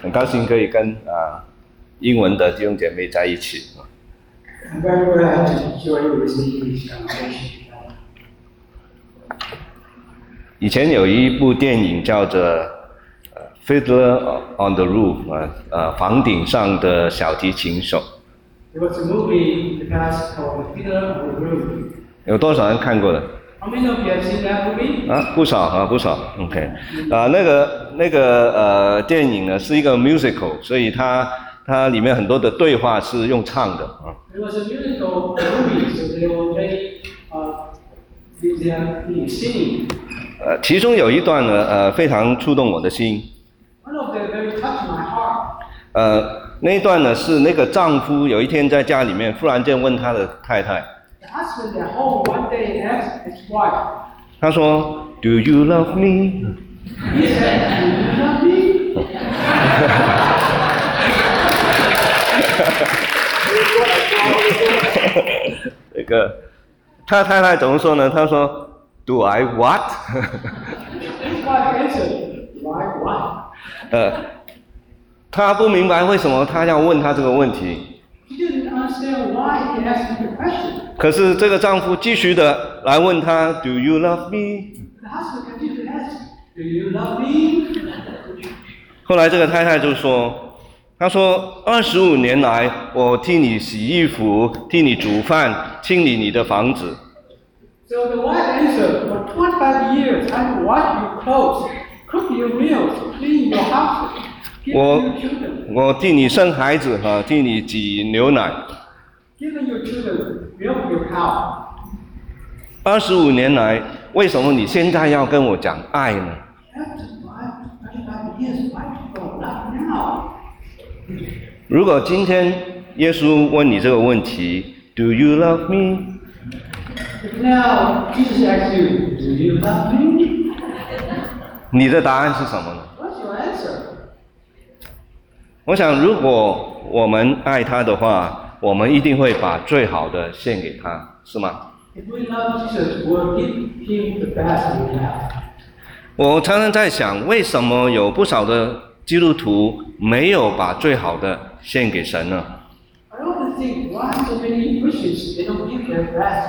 很高兴可以跟英文的弟兄姐妹在一起。 I'm very glad to join you this English conversation. 以前有一部电影叫做Fiddler on the Roof， 房顶上的小提琴手。 There was a movie in the past called Fiddler on the Roof. 有多少人看过的？ How many of you have seen that movie? 不少不少。OK， 那个电影呢是一个 musical， 所以它里面很多的对话是用唱的啊。 It was a musical movie, so they were they singing. 其中有一段呢，非常触动我的心。 One of them very touched my heart. 那一段呢是那个丈夫有一天在家里面忽然间问他的太太。 The husband at home one day asked his wife. 他说 ，Do you love me？ He said, Do you love me? 这个他太太怎么说呢？他说 ，Do I what？ His wife answered, Do I what? 他不明白为什么他要问他这个问题。 She didn't understand why he asked him the question. 可是这个丈夫继续的来问他 ，Do you love me？ The husband continued to ask, Do you love me? 后来这个太太就说，她说25年来，我替你洗衣服，替你煮饭，清理你的房子。 So the wife answered, For 25 years I've washed your clothes, cooked your meals, cleaned your house, given your children. 我替你生孩子替你挤牛奶。 Given your children, milk your cow. 25年来，为什么你现在要跟我讲爱呢？ After 25 years, why do you love now? 如果今天耶稣问你这个问题 ，Do you love me？ If now Jesus asks you, Do you love me? 你的答案是什么呢？ What's your answer? 我想，如果我们爱他的话，我们一定会把最好的献给他，是吗？ If we love Jesus, we'll give him the best we have. 我常常在想，为什么有不少的基督徒没有把最好的献给神呢？ I often think why so many Christians they don't give their best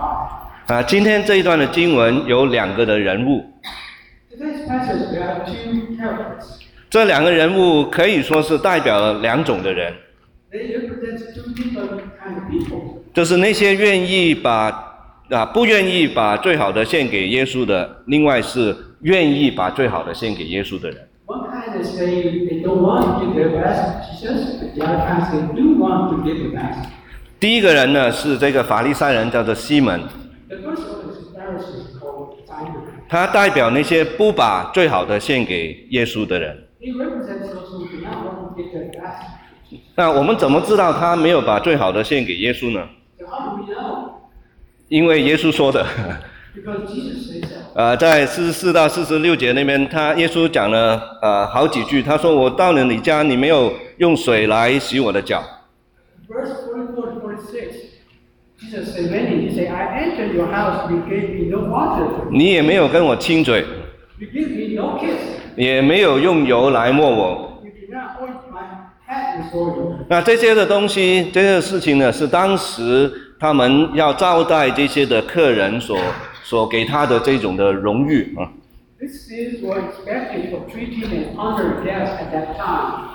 to God. 今天这一段的经文有2个的人物， Today's passage there are two characters. 这2个人物可以说是代表了2种的人， They represent two different kind of people. 就是那些不愿意把最好的献给耶稣的，另外是愿意把最好的献给耶稣的人。 One kind is saying they don't want to give their best to Jesus, but the other kind is they do want to give the best. 第一个人呢是这个法利赛人，叫做西门， The first one is Pharisees called Simon. 他代表那些不把最好的献给耶稣的人。 He represents those who do not want to give their best. 那我们怎么知道他没有把最好的献给耶稣呢？ So how do we know? 因为耶稣说的。 Because Jesus said so. 在44到46节那边，耶稣讲了好几句。他说：“我到了你家，你没有用水来洗我的脚。” Verse 44 to 46, Jesus said many. He said, I entered your house, you gave me no water. 你也没有跟我亲嘴， You gave me no kiss. 也没有用油来抹我。 You did not oint my head with oil. 那这些的东西，这些事情呢，是当时他们要招待这些的客人所给他的这种的荣誉啊。 This is what expected for treating and honoring guests at that time.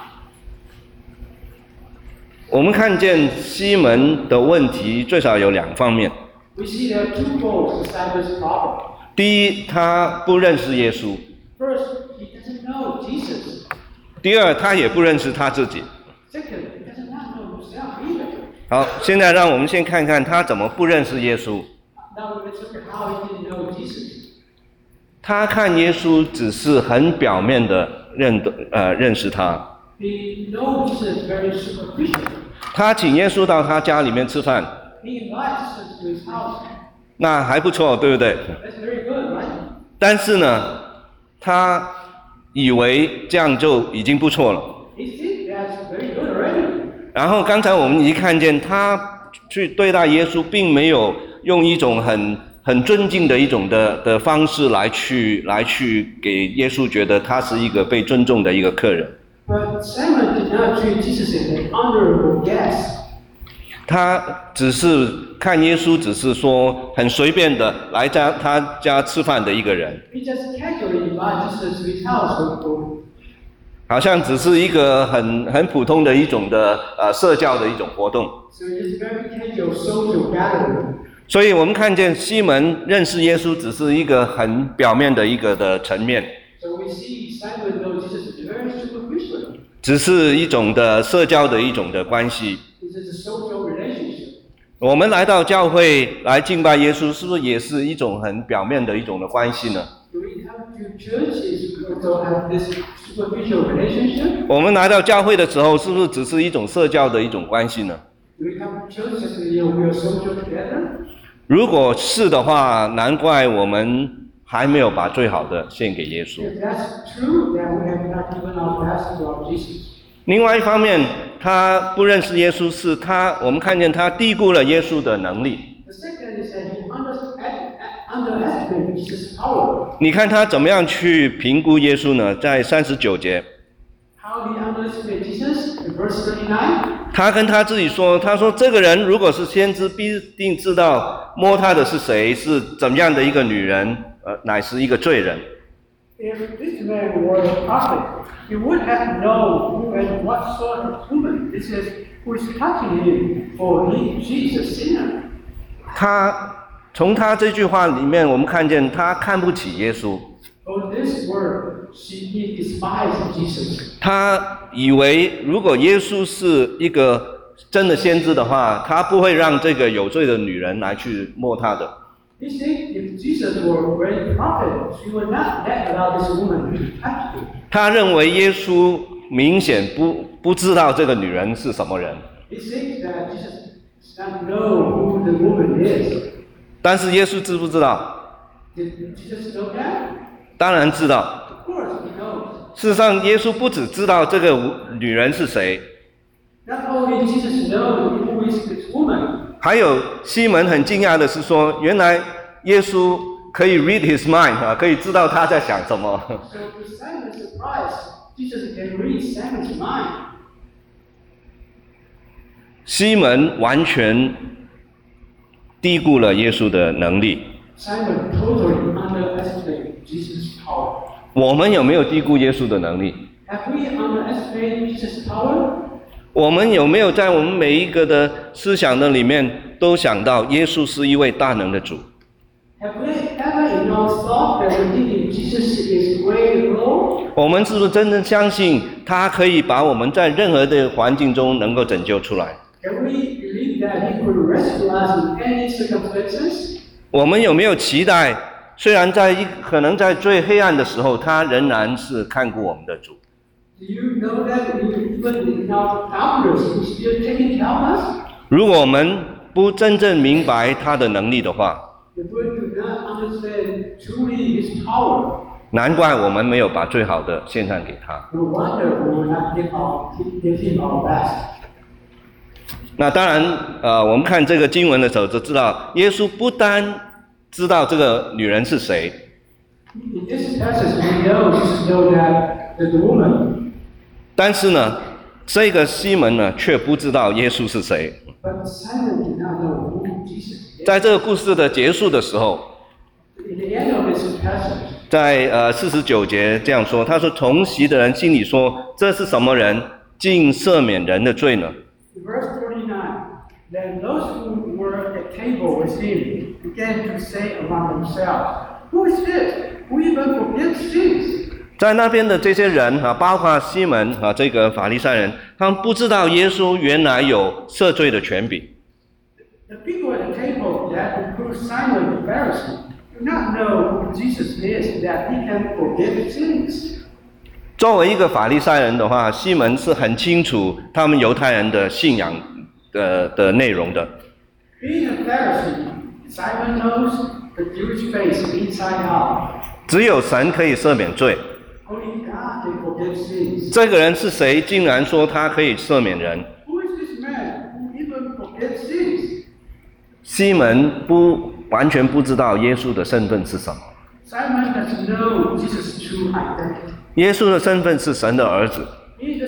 我们看见西门的问题最少有2方面。 We see there are two roles to Simon's problem. 第一，他不认识耶稣； First, he doesn't know Jesus. 第二，他也不认识他自己。 Second, he does not know himself either. 好，现在让我们先看看他怎么不认识耶稣。 Now let's look at how he didn't know Jesus. 他看耶稣只是很表面的认识他。 He knows Jesus very superficially. 他请耶稣到他家里面吃饭， He invites Jesus to his house. 那还不错，对不对？ That's very good, right? 但是呢，他以为这样就已经不错了。 He thinks that's very good already. 然后刚才我们已经看见他去对待耶稣，并没有用一种很尊敬的一种的方式来去给耶稣觉得他是一个被尊重的一个客人。 But Simon did not treat Jesus as an honorable guest. 他只是看耶稣，只是说很随便的来他家吃饭的一个人， He just casually invited Jesus to his house for food. 好像只是一个很普通的一种的社交的一种活动。 So it's very casual social gathering. 所以我们看见西门认识耶稣，只是一个很表面的一个的层面， So we see Simon knows Jesus is very superficial. 只是一种的社交的一种的关系。 This is a social relationship. 我们来到教会来敬拜耶稣，是不是也是一种很表面的一种的关系呢？ Do we come to churches also have this superficial relationship? 我们来到教会的时候，是不是只是一种社交的一种关系呢？ Do we come to churches and we are social together? 如果是的话，难怪我们还没有把最好的献给耶稣。 If that's true, then we have not given our best to our Jesus. 另外一方面，他不认识耶稣，是我们看见他低估了耶稣的能力。 The second is that he underestimated Jesus' power. 你看他怎么样去评估耶稣呢？在39节， How he underestimated Jesus in verse 39. 他跟他自己说：“他说这个人如果是先知，必定知道摸他的是谁，是怎样的一个女人，乃是一个罪人。” If this man were a prophet, he would have known who and what sort of woman this is who is touching him, for she is a sinner. 从他这句话里面，我们看见他看不起耶稣。 For this word, he despised Jesus. 他以为如果耶稣是一个真的先知的话，他不会让这个有罪的女人来去摸他的。 He said if Jesus were a great prophet, she would not allow this woman to touch him. 他认为耶稣明显不知道这个女人是什么人， He says that Jesus does not know who the woman is. 但是耶稣知不知道？ Did Jesus know that? 当然知道。 Of course he knows. 事实上，耶稣不只知道这个女人是谁， Not only Jesus knows who is this woman, 还有西门很惊讶的是说，原来耶稣可以 read his mind 可以知道他在想什么。 so to Simon's surprise, Jesus can read Simon's mind. 西门完全低估了耶稣的能力。 Simon totally underestimated Jesus' power. 我们有没有低估耶稣的能力？ Have we underestimated Jesus' power? 我们有没有在我们每一个的思想的里面都想到耶稣是一位大能的主？ Have we ever in our thought that we think Jesus is great Lord? 我们是不是真正相信他可以把我们在任何的环境中能够拯救出来？ Can we believe that He could rescue us in any circumstances? 我们有没有期待？虽然可能在最黑暗的时候，他仍然是看顾我们的主。 Do you know that even in our darkness, He still taking care of us? 如果我们不真正明白他的能力的话， If we do not understand truly His power, 难怪我们没有把最好的献上给他。 no wonder we will not give Him our best. 那当然，我们看这个经文的时候就知道，耶稣不单知道这个女人是谁， In this passage, we just know that the woman, 但是呢，这个西门呢却不知道耶稣是谁。 but Simon did not know who Jesus is. 在这个故事的结束的时候， In the end of this passage, 在49节这样说，他说同席的人心里说：“这是什么人，竟赦免人的罪呢？” in verse 49, then those who were at table with him began to say among themselves, "Who is this? Who even forgives sins?" 在那边的这些人包括西门这个法利赛人，他们不知道耶稣原来有赦罪的权柄。 The people at the table, that includes Simon the Pharisee, do not know who Jesus is, that he can forgive sins. 作为一个法利赛人的话，西门是很清楚他们犹太人的信仰的内容的。 Being a Pharisee, Simon knows the Jewish faith inside out. 只有神可以赦免罪。 Only God can forgive sins. 这个人是谁？竟然说他可以赦免人？ Who is this man who even forgives sins? 西门完全不知道耶稣的身份是什么。 Simon doesn't know Jesus' true identity. 耶稣的身份是神的儿子， He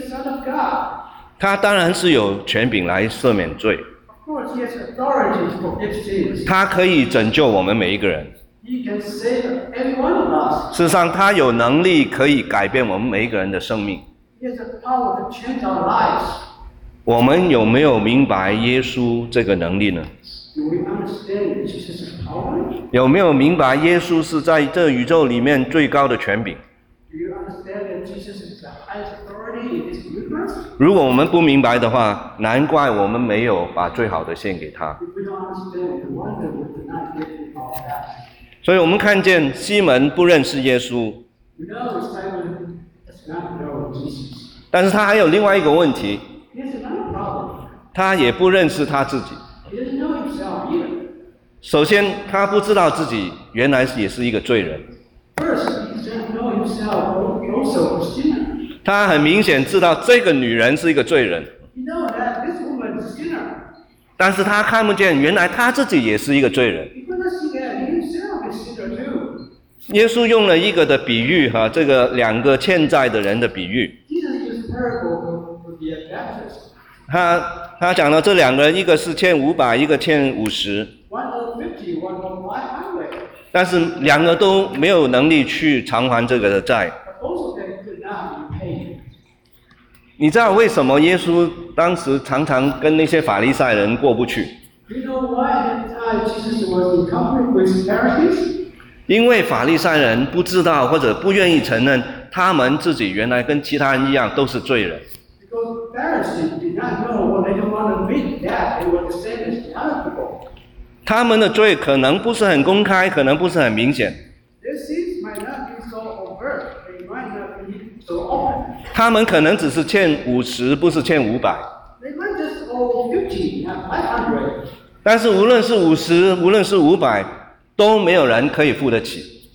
他当然是有权柄来赦免罪， Of course, he has authority to forgive sins. 他可以拯救我们每一个人。 He can save every one of us. 事实上，他有能力可以改变我们每一个人的生命。 He has the power to change our lives. 我们有没有明白耶稣这个能力呢？ Do we understand Jesus' power? 有没有明白耶稣是在这宇宙里面最高的权柄？ Do you understand that Jesus is the highest authority in this universe? 如果我们不明白的话，难怪我们没有把最好的献给他。 If we don't understand, no wonder we do not give him our best. 所以我们看见西门不认识耶稣， We know Simon does not know Jesus. 但是他还有另外一个问题， He has another problem. 他也不认识他自己。 He doesn't know himself either. 首先，他不知道自己原来也是一个罪人。 First, he doesn't know himself also a sinner. 他很明显知道这个女人是一个罪人， He knows that this woman is a sinner. 但是他看不见原来他自己也是一个罪人。 He could not see that he himself is a sinner too. 耶稣用了一个的比喻，这个两个欠债的人的比喻。 Jesus used parable for the debtors. 他讲到这两个人，一个是欠500，一个欠50， One owed 50, one owed 500. 但是两个都没有能力去偿还这个的债。 But both of them could not be paid. 你知道为什么耶稣当时常常跟那些法利赛人过不去？ Do you know why at that time Jesus was in conflict with Pharisees? 因为法利赛人不知道或者不愿意承认，他们自己原来跟其他人一样都是罪人。 Because Pharisees did not know, or they don't want to admit that they were the same as the other people. 他们的罪可能不是很公开，可能不是很明显， Their sins might not be so overt. They might not be so open. 他们可能只是欠50，不是欠500。 They might just owe 50, not 500. 但是无论是50，无论是500，都没有人可以付得起。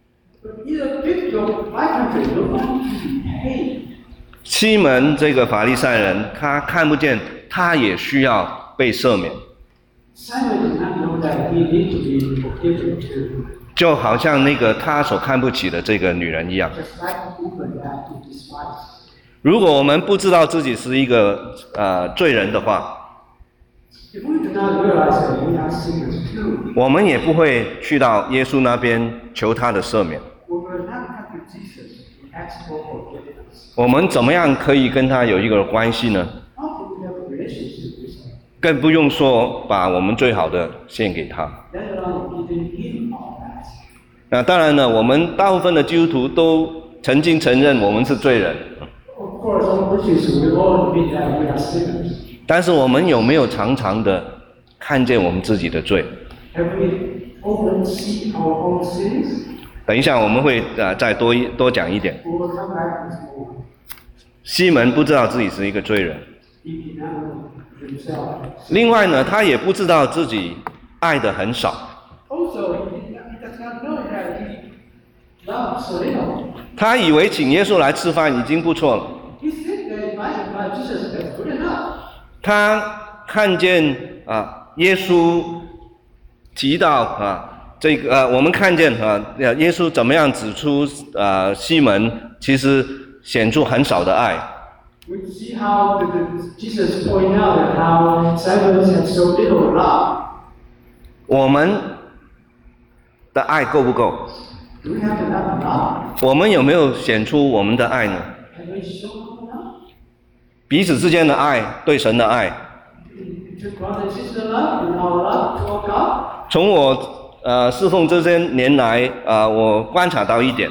But either 50 or 500, no one can be paid. 西门这个法利赛人，他看不见，他也需要被赦免， Simon did not know that he needed to be forgiven too. 就好像那个他所看不起的这个女人一样。 Just like the woman that he despised. 如果我们不知道自己是一个罪人的话， If we do not realize that we are sinners too, 我们也不会去到耶稣那边求他的赦免。 we will not come to Jesus to ask for forgiveness. 我们怎么样可以跟他有一个关系呢？ How can we have a relationship with him? 更不用说把我们最好的献给他。 Let alone giving him our best. 那当然呢，我们大部分的基督徒都曾经承认我们是罪人， Of course, all Christians will all admit that we are sinners. 但是我们有没有常常的看见我们自己的罪？ Have we often seen our own sins? 等一下我们会再多讲一点。 We will come back to this more. 西门不知道自己是一个罪人， He did not know himself. 另外呢，他也不知道自己爱的很少， Also, he does not know that he loves so little. 他以为请耶稣来吃饭已经不错了。 He said that by Jesus is good enough. 他看见耶稣提到这个我们看见耶稣怎么样指出西门其实显出很少的爱。 We see how Jesus pointed out that how Simon had so little love. 我们的爱够不够？ Do we have enough love? 我们有没有显出我们的爱呢？ Have we shown enough? 彼此之间的爱，对神的爱。 To brother and sister love and our love to our God. 从我侍奉这些年来我观察到一点，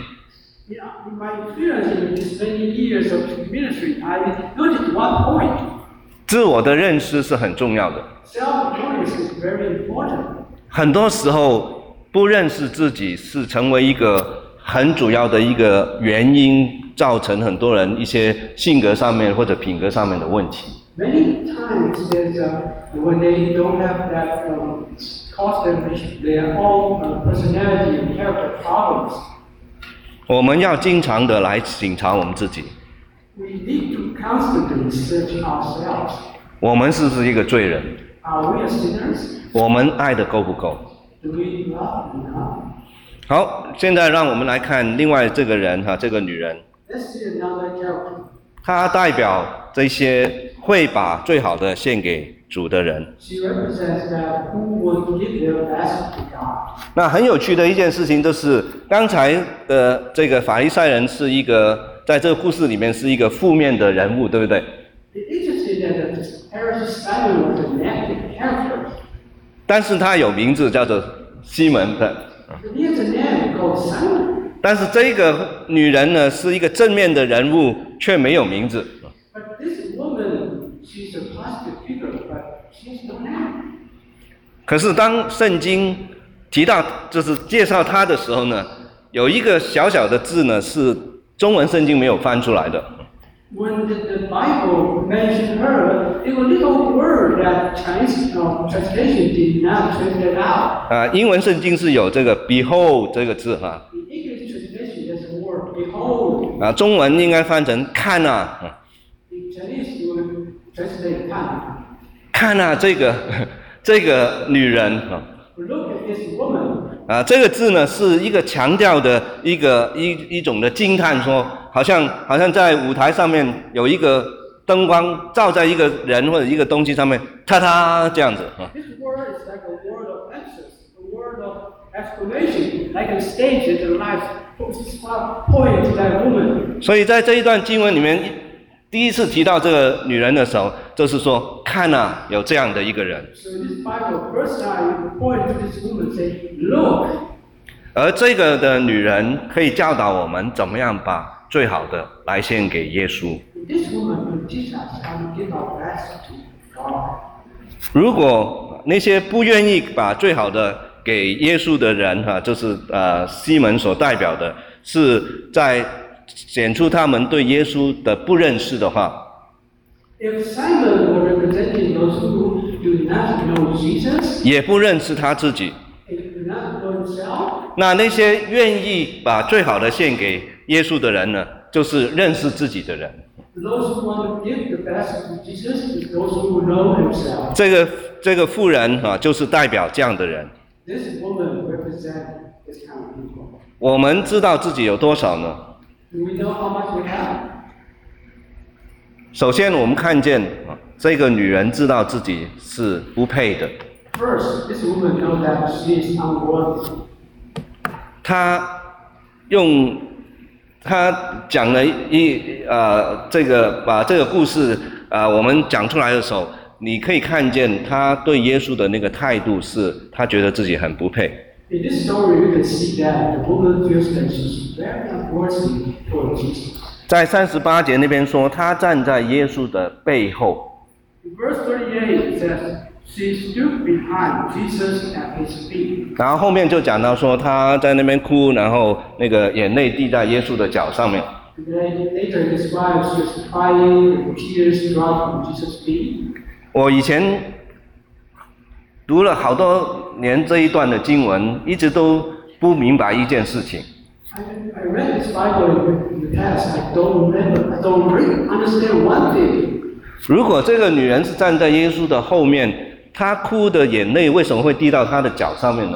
In my experience in these many years of ministry, I noticed one point. 自我的认识是很重要的。 Self-awareness is very important. 很多时候不认识自己是成为一个很主要的一个原因，造成很多人一些性格上面或者品格上面的问题。 Many times when they don't have that cause them their own personality and character problems. 我们要经常的来省察我们自己， We need to constantly search ourselves. 我们是不是一个罪人？ Are we sinners? 我们爱的够不够？ Do we love enough? 好，现在让我们来看另外这个人这个女人， Let's see another character. 她代表这些会把最好的献给主的人。 She represents that who would give their best to God. 那很有趣的一件事情就是，刚才的这个法利赛人是一个，在这个故事里面是一个负面的人物，对不对？ It's interesting that the Pharisee Simon was a negative character. 但是他有名字叫做西门的。 But he has a name called Simon. 但是这个女人呢，是一个正面的人物，却没有名字。 But this woman, she's a positive figure, but she's no name. 可是当圣经提到就是介绍她的时候呢，有一个小小的字呢，是中文圣经没有翻出来的。 When the Bible mentioned her, it was a little word that Chinese translation did not translate out. 英文圣经是有这个 behold 这个字哈。 In English translation, there's a word, behold. 中文应该翻成看啊。 In Chinese, you would translate 看。 看啊，这个女人啊。 Look at this woman. 这个字呢是一个强调的一种的惊叹，说好像在舞台上面有一个灯光照在一个人或者一个东西上面，啪嗒这样子啊。 This word is like a word of emphasis, a word of exclamation, like a stage that the light point to that woman. 所以在这一段经文里面，第一次提到这个女人的时候，就是说看啊，有这样的一个人。 So this Bible, first time, point to this woman, say, look. 而这个的女人可以教导我们怎么样把最好的来献给耶稣。 This woman will teach us how to give our best to God. 如果那些不愿意把最好的给耶稣的人就是西门所代表的，是在显出他们对耶稣的不认识的话， If Simon were representing those who do not know Jesus, 也不认识他自己， and do not know himself, 那些愿意把最好的献给耶稣的人呢，就是认识自己的人。 those who want to give the best to Jesus is those who know himself. 这个妇人就是代表这样的人。 This woman represents this kind of people. 我们知道自己有多少呢？ Do we know how much we have? 首先，我们看见这个女人知道自己是不配的。 First, this woman knows that she is unworthy. 她讲了把这个故事我们讲出来的时候，你可以看见她对耶稣的那个态度是，她觉得自己很不配。 In this story, you can see that the woman feels that she's very unworthy for Jesus. 在38节那边说，她站在耶稣的背后。 In verse 38, it says, she stood behind Jesus at his feet. 然后后面就讲到说，她在那边哭，然后那个眼泪滴在耶稣的脚上面。 And then later it describes she was crying and tears dropped from Jesus' feet. 我以前读了好多年这一段的经文，一直都不明白一件事情。 I read this Bible in the past. I don't really understand one thing. 如果这个女人是站在耶稣的后面，她哭的眼泪为什么会滴到她的脚上面呢？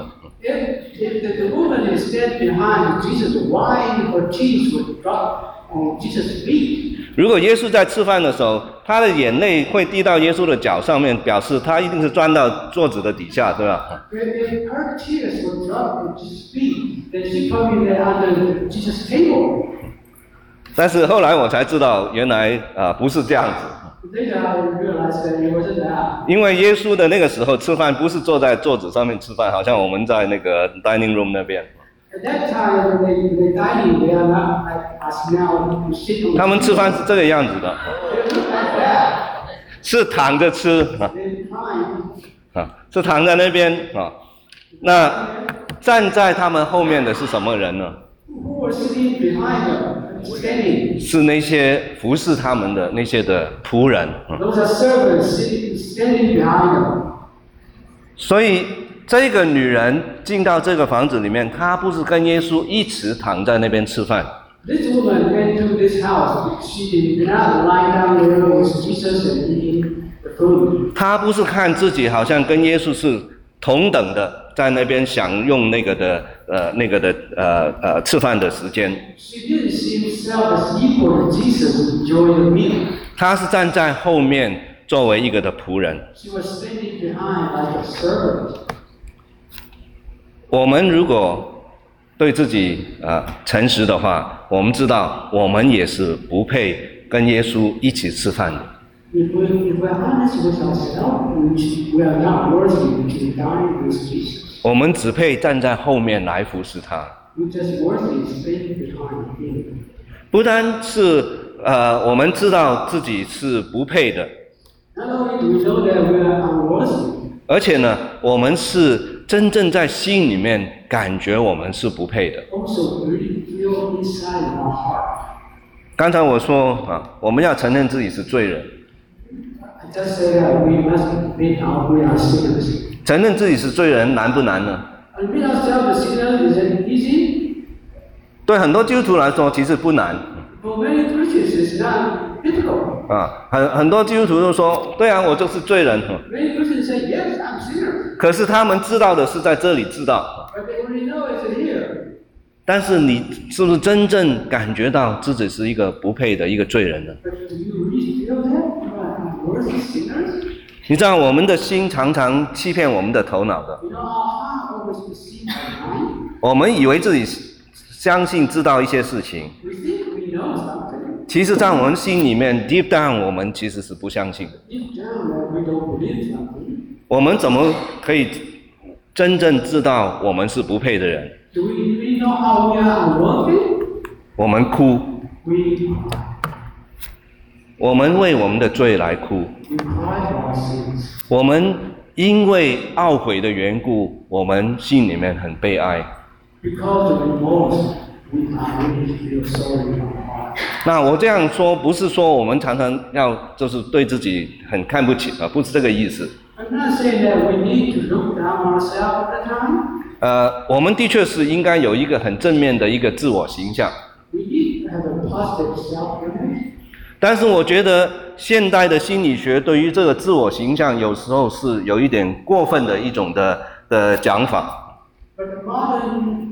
If the woman is standing behind Jesus, why her tears would drop on Jesus' feet? 如果耶稣在吃饭的时候，她的眼泪会滴到耶稣的脚上面，表示她一定是钻到桌子的底下，对吧？ If her tears would drop on Jesus' feet, then she probably lay under Jesus' table. 但是后来我才知道，原来不是这样子。 Later I realized that it wasn't that. 因为耶稣的那个时候吃饭不是坐在桌子上面吃饭，好像我们在那个 dining room 那边。 At that time, when they dining, they are not like us now who sit on. 他们吃饭是这个样子的， They look like that. 是躺着吃 They crying. 是躺在那边那站在他们后面的是什么人呢？ Who were sitting behind them, standing? 是那些服侍他们的那些的仆人。 Those are servants standing behind them. 所以这个女人进到这个房子里面，她不是跟耶稣一起躺在那边吃饭， This woman went to this house. She did not lie down there with Jesus and eating the food. 她不是看自己好像跟耶稣是同等的在那边享用吃饭的时间。 She didn't see herself as equal to Jesus to enjoy the meal. 她是站在后面作为一个的仆人。 She was standing behind like a servant. 我们如果对自己诚实的话，我们知道我们也是不配跟耶稣一起吃饭的。 If we're honest with ourselves, we are not worthy to dine with Jesus. 我们只配站在后面来服侍他。 We're just worthy standing behind him. 不单是我们知道自己是不配的， Not only do we know that we are unworthy, 而且呢，我们是真正在心里面感觉我们是不配的。 also really feel inside our heart. 刚才我说我们要承认自己是罪人， I just say that we must admit we are sinners. 承认自己是罪人难不难呢？ Admit ourselves as sinners, is it easy? 对很多基督徒来说，其实不难。 For many Christians, it's not difficult. 很多基督徒都说，对啊，我就是罪人。 Many Christians say, yes, I'm a sinner. 可是他们知道的是在这里知道， But they only know it's here. 但是你是不是真正感觉到自己是一个不配的一个罪人呢？ But do you really feel that? You are unworthy sinners? 你知道我们的心常常欺骗我们的头脑的， You know, our heart always deceives our mind. 我们以为自己相信知道一些事情， We think we know something. 其实在我们心里面 deep down 我们其实是不相信的。 Deep down, we don't believe something. 我们怎么可以真正知道我们是不配的人？ Do we really know how we are unworthy? 我们哭， We cry. 我们为我们的罪来哭， We cry for our sins. 我们因为懊悔的缘故，我们心里面很悲哀。 Because of remorse, we really feel sorry in our heart. 那我这样说，不是说我们常常要就是对自己很看不起不是这个意思。 I'm not saying that we need to look down on ourselves all the time. 我们的确是应该有一个很正面的一个自我形象， We need to have a positive self-image. 但是我觉得现代的心理学对于这个自我形象有时候是有一点过分的一种的讲法。 But the modern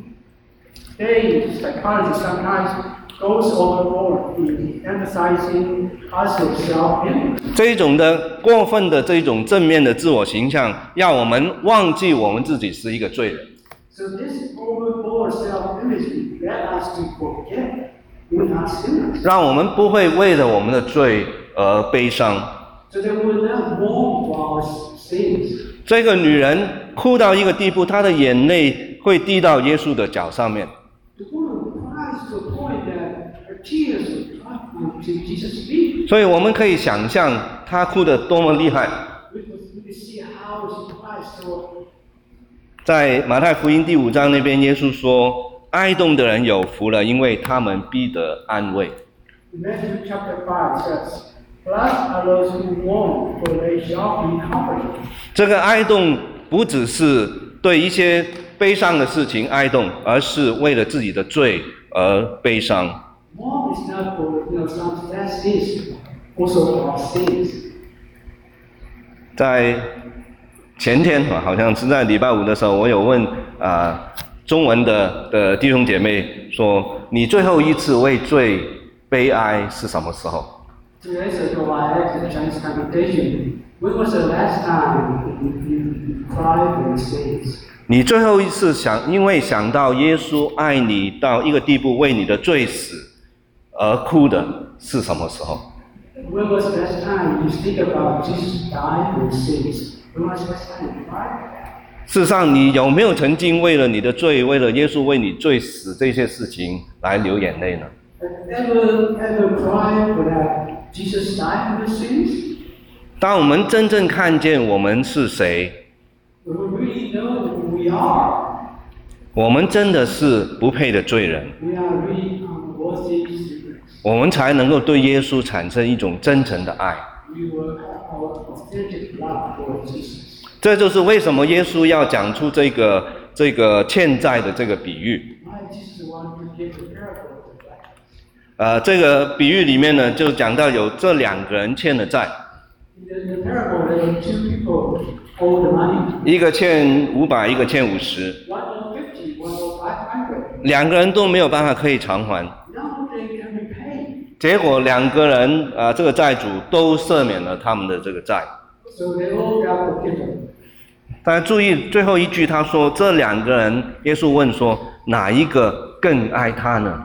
day psychology sometimes goes overboard in emphasizing positive self-image. 这一种的过分的这一种正面的自我形象，要我们忘记我们自己是一个罪人。 So this overboard self-image led us to forget we're not sinners. 让我们不会为了我们的罪而悲伤。 So that we're not mourn for our sins. 这个女人哭到一个地步，她的眼泪会滴到耶稣的脚上面。 The woman cries to a point that her tears would drop onto Jesus' feet. 所以我们可以想象她哭得多么厉害。 We could see how she cries so. 在马太福音第5章那边，耶稣说：“哀痛的人有福了，因为他们必得安慰。” Matthew chapter 5 says, Blessed are those who mourn, for they shall be comforted. 这个哀痛不只是对一些悲伤的事情哀痛，而是为了自己的罪而悲伤。 Mourn is not for some sad sins, also for our sins. 在前天好像是在礼拜5的时候，我有问中文的弟兄姐妹说：“你最后一次为罪悲哀是什么时候？” 2 days ago, I asked the Chinese congregation, when was the last time you cried for your sins? 你最后一次因为想到耶稣爱你到一个地步，为你的罪死而哭的是什么时候？ When was the last time you think about Jesus dying for your sins? When was the last time you cried? 事实上，你有没有曾经为了你的罪，为了耶稣为你罪死这些事情来流眼泪呢？ Ever cry for that Jesus died for your sins? 当我们真正看见我们是谁， When we really know who we are, 我们真的是不配的罪人， we are really unworthy sinners. 我们才能够对耶稣产生一种真诚的爱。 We will have our authentic love for Jesus. 这就是为什么耶稣要讲出这个欠债的这个比喻。 Why Jesus wanted to give a parable of that? 这个比喻里面呢，就讲到有这2个人欠了债， In the parable, there were two people owed the money. 一个欠500，一个欠50， One owed 50, one owed 500. 两个人都没有办法可以偿还。 Now they can repay. 结果两个人这个债主都赦免了他们的这个债。 So they all got forgiven. 大家注意最后一句，他说这两个人，耶稣问说哪一个更爱他呢？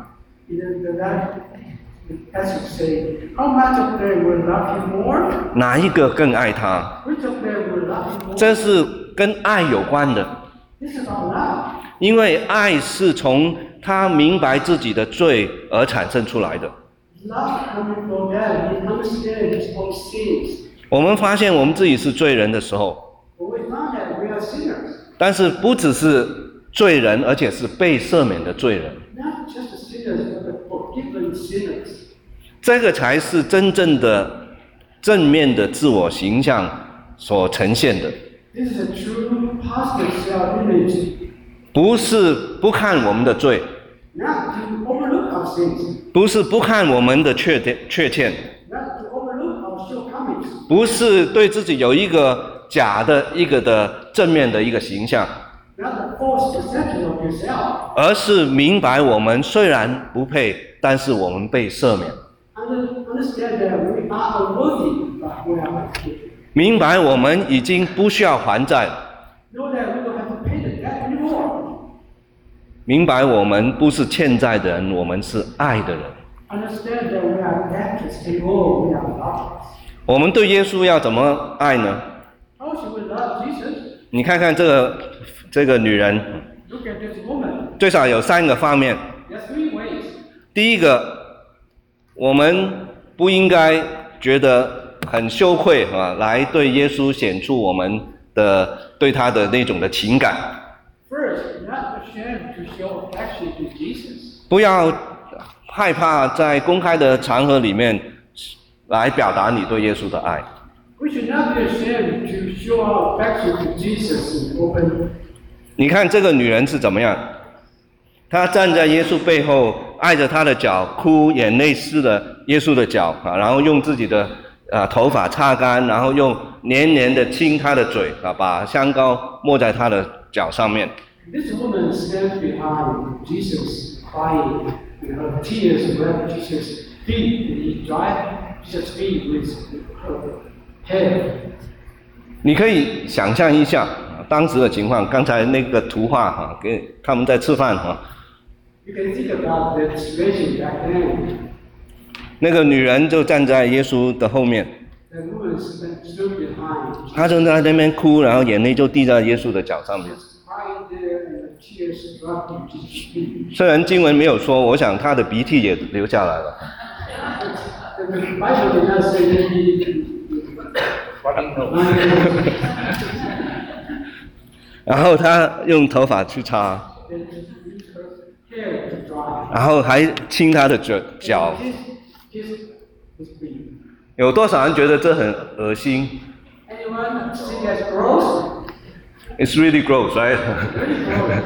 As you say, how much of them will love him more? 哪一个更爱他？ Which of them will love him more? 这是跟爱有关的， This is about love. 因为爱是从他明白自己的罪而产生出来的。 Love coming from them. He understands his own sins. 我们发现我们自己是罪人的时候， But we found that we are sinners. 但是不只是罪人，而且是被赦免的罪人。 Not just the sinners, but the forgiven sinners. 这个才是真正的正面的自我形象所呈现的， This is a true positive self-image. 不是不看我们的罪， Not to overlook our sins. 不是不看我们的缺欠， Not to overlook our shortcomings. 不是对自己有一个假的一个的正面的一个形象， Not the false perception of yourself. 而是明白我们虽然不配，但是我们被赦免， Understand that we are unworthy, but we are forgiven. 明白我们已经不需要还债， Know that we don't have to pay the debt anymore. 明白我们不是欠债的人，我们是爱的人。 Understand that we are debtors anymore, we are lovers. 我们对耶稣要怎么爱呢？ How should we love Jesus? 你看看这个女人， Look at this woman. 最少有3个方面。 There are 3 ways. 第一个，我们不应该觉得很羞愧来对耶稣显出我们的对他的那种的情感。 First, not ashamed to show affection to Jesus. 不要害怕在公开的场合里面来表达你对耶稣的爱。 We should not be ashamed to show our affection to Jesus in open. 你看这个女人是怎么样？她站在耶稣背后，挨着他的脚哭，眼泪湿了耶稣的脚然后用自己的头发擦干，然后用黏黏的亲他的嘴把香膏抹在他的脚上面。 This woman stands behind Jesus, crying, and her tears wet Jesus' feet, and he dried Jesus' feet with her hair. 你可以想象一下当时的情况，刚才那个图画给他们在吃饭 You can think about that situation back then. 那个女人就站在耶稣的后面， That woman stood behind, 她正在那边哭，然后眼泪就滴在耶稣的脚上面。 crying there, and the tears dropped on Jesus' feet. 虽然经文没有说，我想她的鼻涕也流下来了。 The Bible did not say that he. 然后她用头发去擦， Then used her hair to dry. 然后还亲她的脚。 Kiss his feet. 有多少人觉得这很恶心 Anyone see as gross? ？It's really gross, right? Very gross.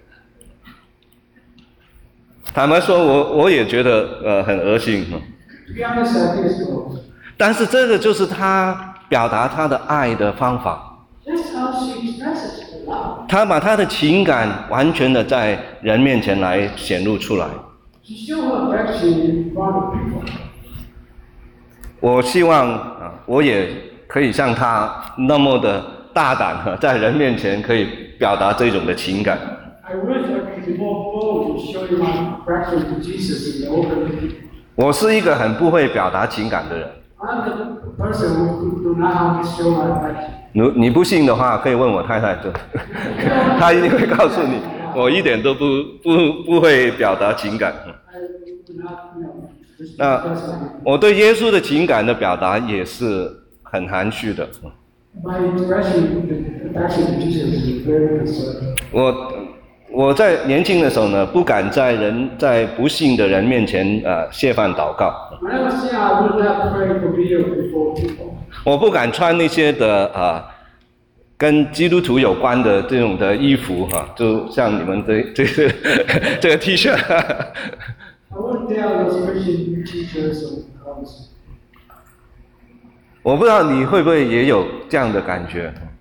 坦白说，我也觉得很恶心。 To be honest, I think it's gross. 但是这个就是她表达她的爱的方法。 That's how she expresses her love. 她把她的情感完全的在人面前来显露出来。 She showed her affection in front of people. 我希望我也可以像她那么的大胆在人面前可以表达这种的情感。 I wish I could be more bold in showing my affection to Jesus in the open. 我是一个很不会表达情感的人。 I'm the person who do not know how to show my affection. 你不信的话，可以问我太太，她一定会告诉你，我一点都不会表达情感。 I do not know. 那我对耶稣的情感的表达也是很含蓄的。 My expression of affection to Jesus is very concerned. 我在年轻的时候呢，不敢在不信的人面前谢饭祷告。 When I was young, I would not pray for meal before people. 我不敢穿那些的跟基督徒有关的这种的衣服就像你们这个 T 恤。 I wouldn't dare those Christian teachers or clothes. 我不知道你会不会也有这样的感觉。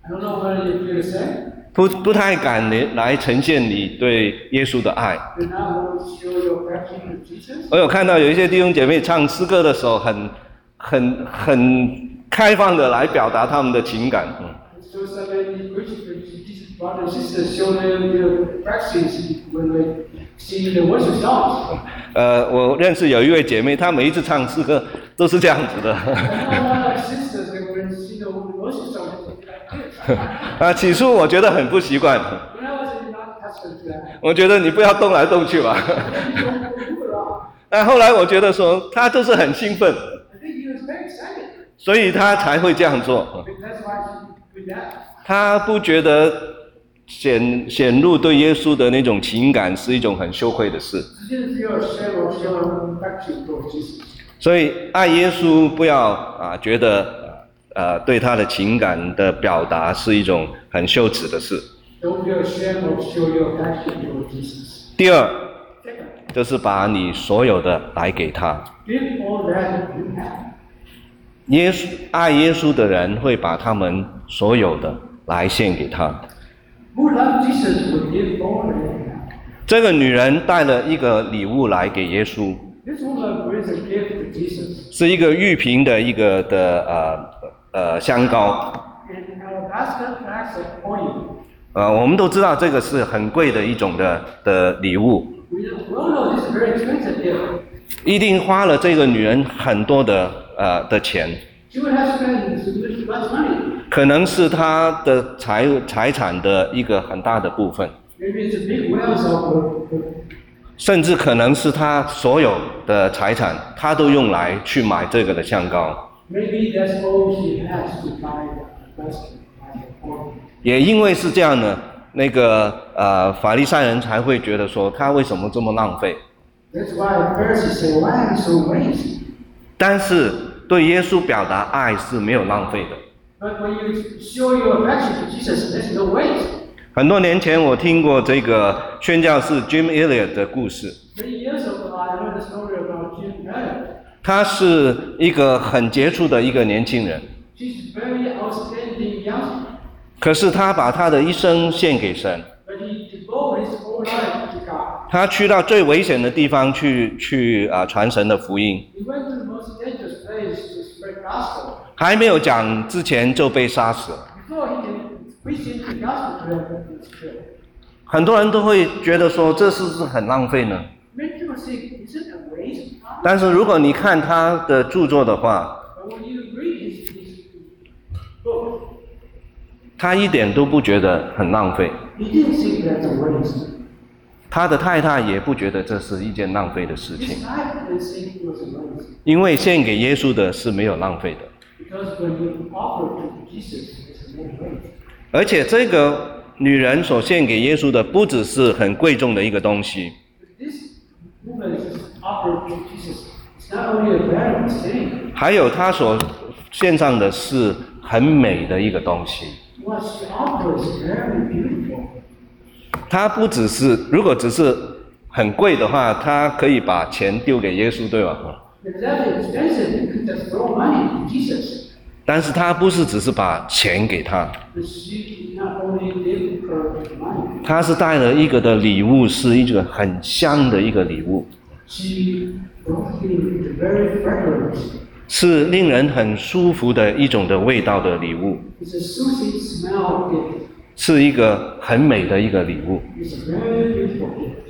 I don't know whether you feel the same. 不太敢来呈现你对耶稣的爱。 Do not want to show your affection to Jesus. 我有看到有一些弟兄姐妹唱诗歌的时候很开放的来表达他们的情感。 So some Christian brothers and sisters show their affections when they sing the worship songs. 我认识有一位姐妹，她每一次唱诗歌都是这样子的。 Sisters when sing the worship songs. 起初我觉得很不习惯， When I was not accustomed to that. 我觉得你不要动来动去吧。 但后来我觉得说，她就是很兴奋， I think he was very excited. 所以她才会这样做。 That's why he did that. 她不觉得显露对耶稣的那种情感是一种很羞愧的事。 He didn't feel ashamed or show affection towards Jesus. 所以爱耶稣不要觉得对他的情感的表达是一种很羞耻的事。 Don't feel ashamed or show your affection towards Jesus. 第二， Second, 就是把你所有的来给他。 give all that you have. 爱耶稣的人会把他们所有的来献给他。 Who loves Jesus will give all that you have. 这个女人带了一个礼物来给耶稣， This woman brings a gift to Jesus. 是一个玉瓶的一个香膏。 And our basket lacks of oil. 我们都知道这个是很贵的一种的礼物， We all know this is a very expensive gift. 一定花了这个女人很多的钱， She would have spent much money. 可能是她的财产的一个很大的部分， Maybe it's a big wealth of 甚至可能是她所有的财产，她都用来去买这个的香膏。 maybe that's all she has to buy the basket of oil. 也因为是这样呢，那个法利赛人才会觉得说，他为什么这么浪费？ That's why the Pharisees say, why are you so lazy? 但是对耶稣表达爱是没有浪费的。 But when you show your affection to Jesus, there's no waste. 很多年前我听过这个宣教士 Jim Elliot 的故事， Many years ago, I heard a story about Jim Elliot. 他是一个很杰出的一个年轻人， She's very outstanding youngster, 可是他把他的一生献给神， but he devoted his whole life to God. 他去到最危险的地方去传神的福音， He went to the most dangerous place to spread gospel. 还没有讲之前就被杀死了。 Before he can preach the gospel to them, he was killed. 很多人都会觉得说，这是不是很浪费呢？ Many people say, is it a waste of time? 但是如果你看他的著作的话， But when you read his book, 他一点都不觉得很浪费， he didn't think that's a waste. 他的太太也不觉得这是一件浪费的事 His 情， wife didn't think it was a waste. 因为献给耶稣的是没有浪费的。 Because when you offer to Jesus, it's no waste. 而且这个女人所献给耶稣的，不只是很贵重的一个东西， This woman is offered to Jesus. It's not only a valuable thing. 还有她所献上的是很美的一个东西。 What she offers is very beautiful. 她不只是，如果只是很贵的话，她可以把钱丢给耶稣，对吧？ If that's expensive, you could just throw money to Jesus. 但是她不是只是把钱给他， But she not only gave her money, 她是带了一个的礼物，是一个很香的一个礼物， she brought him the very fragrance. 是令人很舒服的一种的味道的礼物， It's a soothing smell gift. 是一个很美的一个礼物。 It's a very beautiful gift.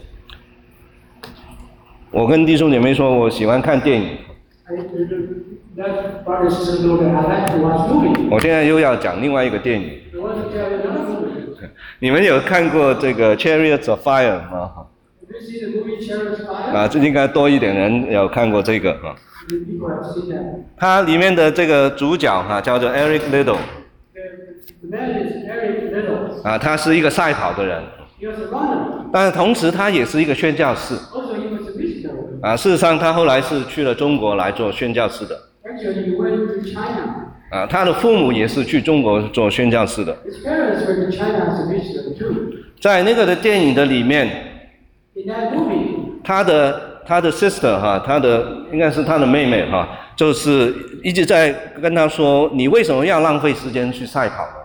我跟弟兄姐妹说，我喜欢看电影。 That brothers and sisters know that I like to watch movies. 我现在又要讲另外一个电影， I want to tell you another movie. 你们有看过这个《Chariots of Fire》吗？ Have you seen the movie Chariots of Fire? 这应该多一点人有看过这个啊。 Many people have seen that. 它里面的这个主角叫做 Eric Liddell The man is Eric Liddell. 他是一个赛跑的人， He was a runner. 但是同时他也是一个宣教士 Also, he was a missionary. 事实上他后来是去了中国来做宣教士的 Actually, he went to China. 他的父母也是去中国做宣教士的。 His parents went to China as a missionary too. 在那个的电影的里面， In that movie, 他的 sister 他的应该是他的妹妹就是一直在跟他说，你为什么要浪费时间去赛跑呢？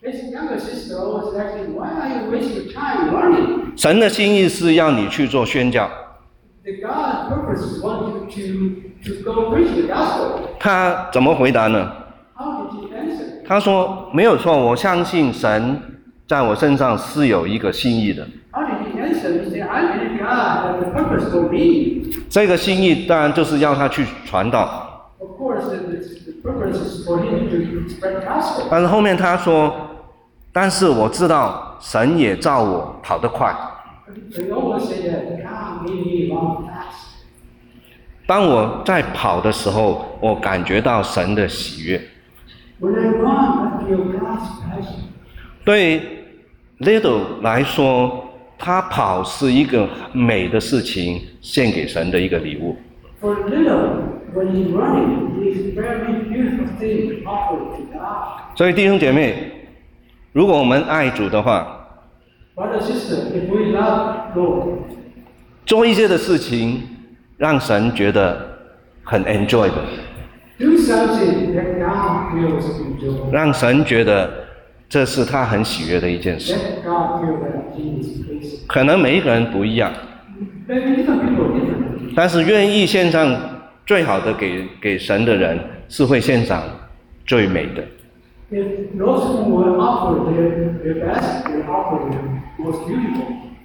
His younger sister always asked him, "Why are you wasting your time learning?" 神的心意是要你去做宣教， The God's purpose is want you to go preach the gospel. 他怎么回答呢？ How did he answer? 他说没有错，我相信神在我身上是有一个心意的。 How did he answer? He said, "I believe God has a purpose for me." 这个心意当然就是要他去传道， Of course, the purpose is for him to spread gospel. 但是后面他说，但是我知道神也照我跑得快。 But he always said that God made me run fast. 当我在跑的时候，我感觉到神的喜悦。 When I run, I feel God's passion. 对 Little 来说，他跑是一个美的事情，献给神的一个礼物。 For little, when he's running, it's very beautiful thing offered to God. 所以弟兄姐妹，如果我们爱主的话， Brother, sister, if we love Lord, 做一些的事情，让神觉得很 enjoy 的， do something that God feels enjoy. 让神觉得这是他很喜悦的一件事。 Let God feel that He is pleased. 可能每一个人不一样， Maybe different people are different. 但是愿意献上最好的给神的人，是会献上最美的。 If those who will offer their best, will offer their most beautiful.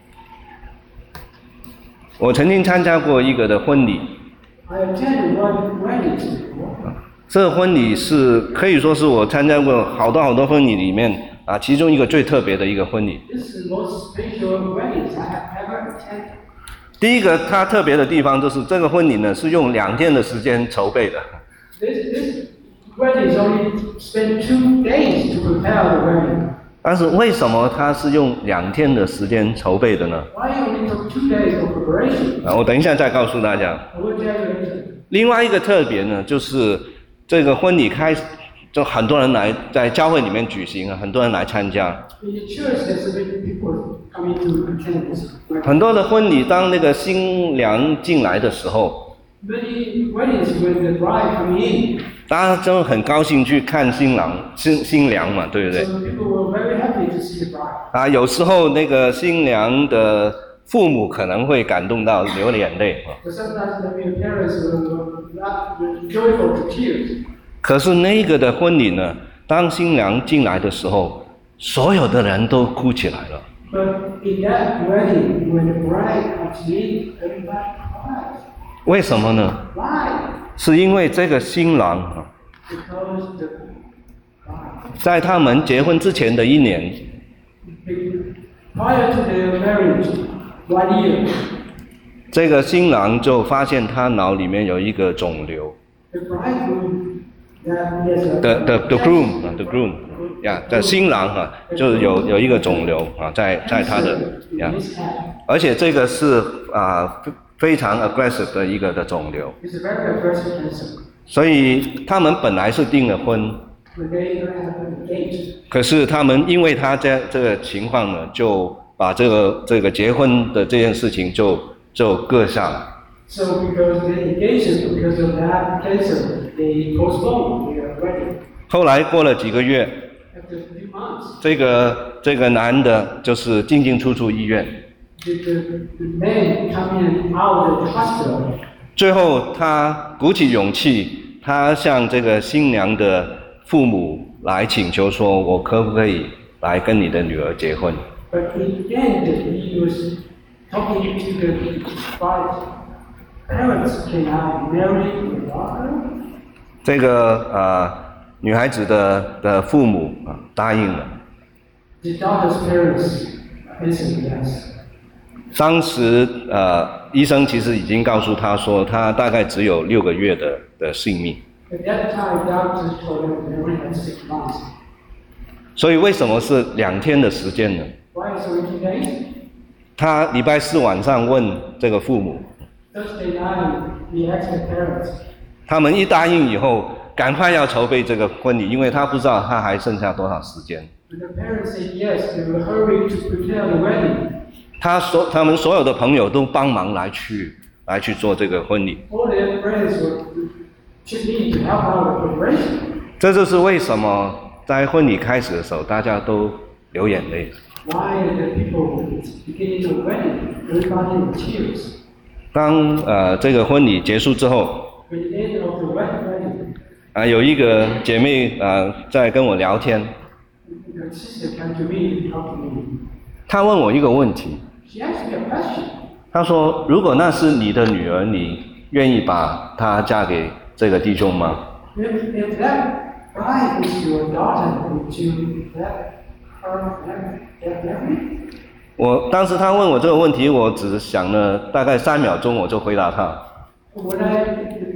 我曾经参加过一个的婚礼， I attended one wedding before. 这个婚礼是可以说是我参加过好多婚礼里面啊，其中一个最特别的一个婚礼。 This is the most special weddings I have ever attended. 第一个它特别的地方就是这个婚礼呢是用2天的时间筹备的， This wedding is only spent 2 days to prepare the wedding. 但是为什么它是用2天的时间筹备的呢？ Why only took 2 days of preparation? 啊，我等一下再告诉大家。 I will tell you later. 另外一个特别呢，就是这个婚礼开始，就很多人来在教会里面举行啊，很多人来参加。 In the church, there's many people coming to attend this wedding. 很多的婚礼，当那个新娘进来的时候， Many weddings when the bride come in, 大家都很高兴去看新娘嘛，对不对？ so people were very happy to see the bride. 啊，有时候那个新娘的父母可能会感动到流眼泪啊。 So sometimes maybe the parents were not joyful to tears. 可是那个的婚礼呢，当新娘进来的时候，所有的人都哭起来了。 But in that wedding, when the bride comes in, everybody cries. 为什么呢？ Why? 是因为这个新郎啊， Because the bride, 在他们结婚之前的1年， prior to their marriage, 1 year, 这个新郎就发现他脑里面有一个肿瘤。 the bridegroom that he has a The groom 呀，的新郎啊，就有一个肿瘤啊，在他的 in 呀， his head. 而且这个是非常 aggressive 的一个的肿瘤， It's a very aggressive cancer. 所以他们本来是订了婚， When they have an engaged, 可是他们因为他这个情况呢，就把这个结婚的这件事情就搁下了。 so because they engaged because of that cancer, they postponed their wedding. 后来过了几个月， After a few months, 这个男的就是进进出出医院， the man coming out of the hospital. 最后他鼓起勇气，他向这个新娘的父母来请求说：“我可不可以来跟你的女儿结婚 But in the end, he was talking to the bride's parents. Can I marry your daughter?？” 这个女孩子的父母答应了。 The daughter's parents answered yes. 当时医生其实已经告诉他说，他大概只有6个月的性命。 At that time, doctors told him they only had 6 months. 所以为什么是2天的时间呢？ Why is it 2 days? 他礼拜4晚上问这个父母， Thursday night, he asked the parents. 他们一答应以后，赶快要筹备这个婚礼，因为他不知道他还剩下多少时间。 When the parents said yes, they were hurrying to prepare the wedding. 他们所有的朋友都帮忙来去做这个婚礼。 All their friends were chipping in to help out with preparation. 这就是为什么在婚礼开始的时候，大家都流眼泪。 Why the people beginning the wedding, everybody in tears. 当这个婚礼结束之后， At the end of the wedding, 有一个姐妹在跟我聊天， the sister came to me and talked to me. 她问我一个问题， She asked me a question. 她说：“如果那是你的女儿，你愿意把她嫁给这个弟兄吗？” If that bride is your daughter, would you let her get married? 我当时她问我这个问题，我只想了大概3秒钟，我就回答她。 When I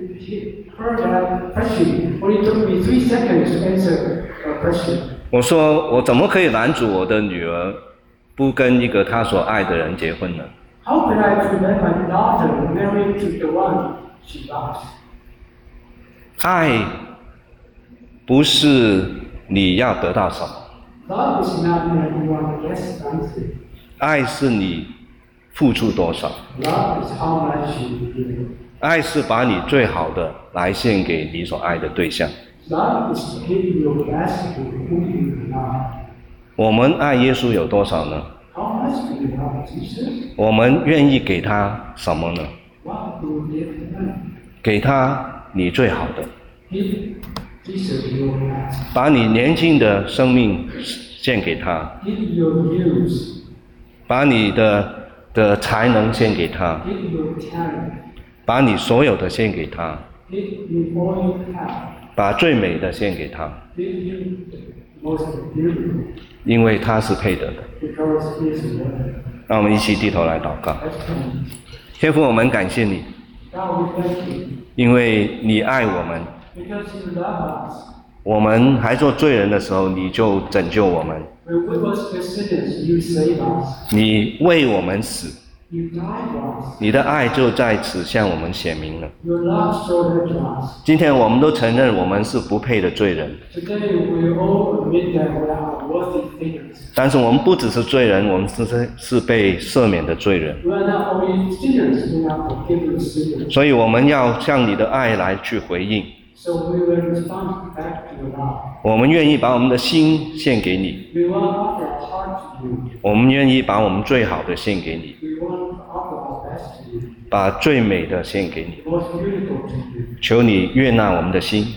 heard that question, only took me 3 seconds to answer a question. 我说：“我怎么可以拦阻我的女儿不跟一个她所爱的人结婚呢？” How could I prevent my daughter marrying to the one she loves? 爱不是你要得到什么， Love is not that you want to get something. 爱是你付出多少， Love is how much you give. 爱是把你最好的来献给你所爱的对象。 Love is giving your best to whom you love. 我们爱耶稣有多少呢？ How much do you love Jesus? 我们愿意给他什么呢？ What do you give him? 给他你最好的， Give Jesus your best. 把你年轻的生命献给他， Give your youth. 把你的才能献给他， Give your talent. 把你所有的献给他， Give you all you have. 把最美的献给他， Give you the most beautiful. 因为他是配得的。 Because he is worthy. 让我们一起低头来祷告。 Let's pray. 天父，我们感谢你， God, we thank you 因为你爱我们， because you love us. 我们还做罪人的时候，你就拯救我们， When we were still sinners, you saved us. 你为我们死， You died for us. 你的爱就在此向我们显明了。 Your love showed to us. 今天我们都承认我们是不配的罪人， Today, we all admit that we are worthy sinners. 但是我们不只是罪人，我们是被赦免的罪人。 We are not only sinners, we are forgiven sinners. 所以我们要向你的爱来去回应， So we will respond back to your love. 我们愿意把我们的心献给你， We want to offer our heart to you. 我们愿意把我们最好的献给你， We want to offer our best to you. 把最美的献给你。 Most beautiful to you. 求你悦纳我们的心，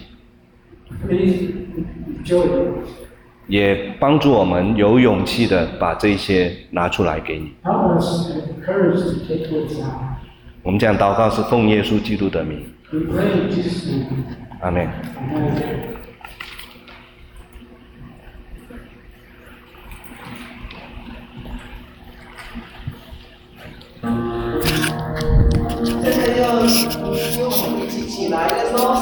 Please enjoy it. 也帮助我们有勇气的把这些拿出来给你。 Help us have the courage to take what's out. 我们这样祷告是奉耶稣基督的名， We pray in Jesus' name. 阿门。 Amen.